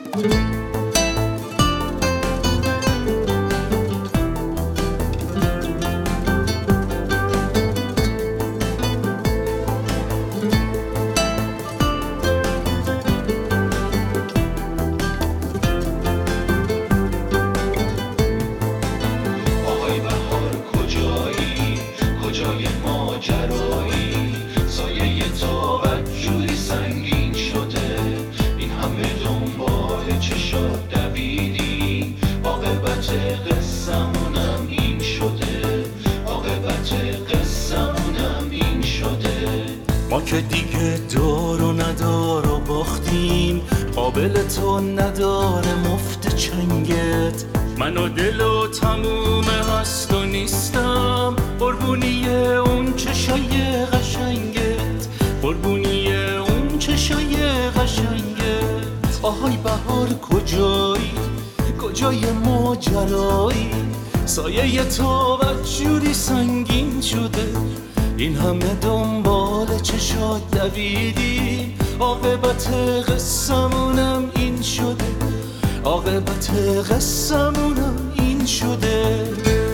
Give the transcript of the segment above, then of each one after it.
ما که دیگه دار و ندار و باختیم، قابل تو نداره مفت چنگت. من و دل و تموم هست و نیستم، قربونی اون چشای قشنگت، قربونی اون چشای قشنگت. آهای بهار کجایی، کجای ماجرایی؟ سایه تو بدجوری سنگین شده، این همه دنبال چشات دویدی. عاقبت قصمونم این شده، عاقبت قصمونم این شده.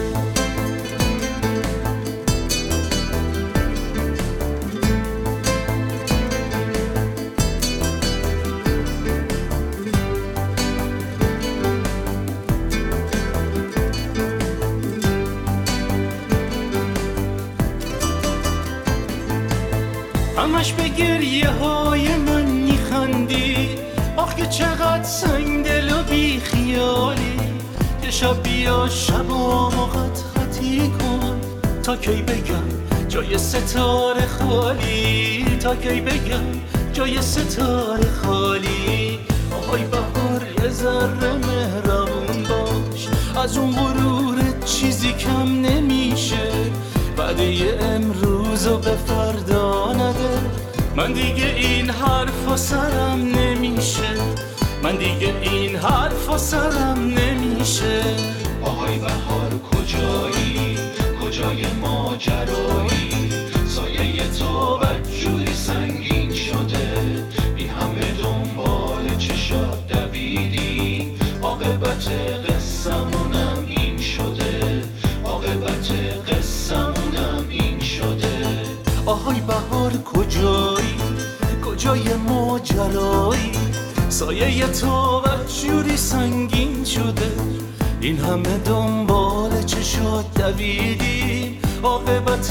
همش به گریه های من میخندی، آخ که چقدر سنگ دل و بی خیالی. یه شب بیا شبامو خطی کن، تا کی بگم جای ستاره خالی، تا کی بگم جای ستاره خالی. آهای بهار یه ذره مهربون باش، از اون غرورت چیزی کم نمیشه. وعده امروزو به فردا نده، من دیگه این حرفا سرم نمیشه، من دیگه این حرفا سرم نمیشه. آهای بهار کجایی، کجای ماجرایی؟ سایه تو بدجوری سنگین شده، بی همه دنبال چشات دویدی. عاقبت قصمونم این شده، عاقبت قصمونم این شده. آهای بهار کجایی، کجای ماجرایی؟ سایه تو بدجوری سنگین شده، این همه دنبال چشات دویدی. عاقبت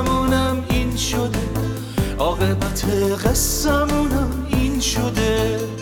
قصمونم این شده، عاقبت قصمونم این شده.